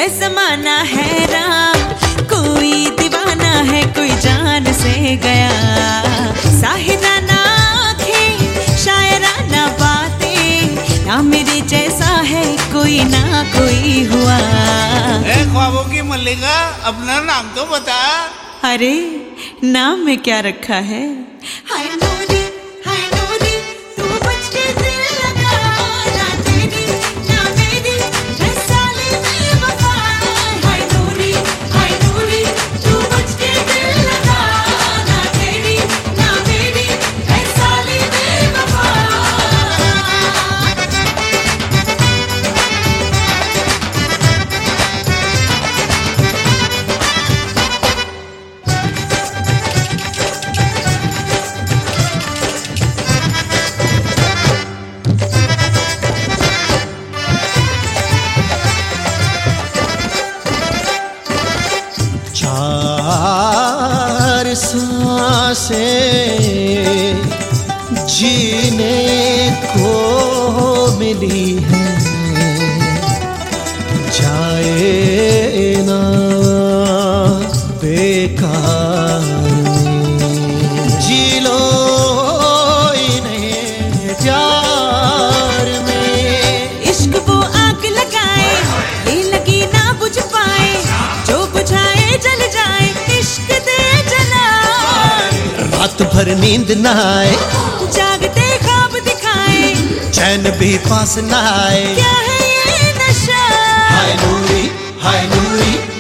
जमाना हैरान, कोई दीवाना है कोई जान से गया। साहिदाना आँखें, शायराना बातें, ना मेरे जैसा है कोई ना कोई हुआ। ख्वाबों की मल्लिका, अपना नाम तो बता। अरे नाम में क्या रखा है? हाय नूरी, हाय नूरी, तू बच के दिल लगा, ना तेरी ना मेरी है साले बेवफा। हाय नूरी, तू बच के दिल लगा, ना तेरी ना मेरी है साले बेवफा। चार सांसें जीने को मिली है, जाए ना बेकार जी लो इन्हें प्यार में। इश्क वो आग लगाए, ये लगी ना बुझ पाए, जो बुझाए जल जाए, इश्क दे जला। रात भर नींद न आए, जागते ख्वाब दिखाए, चैन भी पास न आए। क्या है ये नशा? हाय नूरी, हाय नूरी,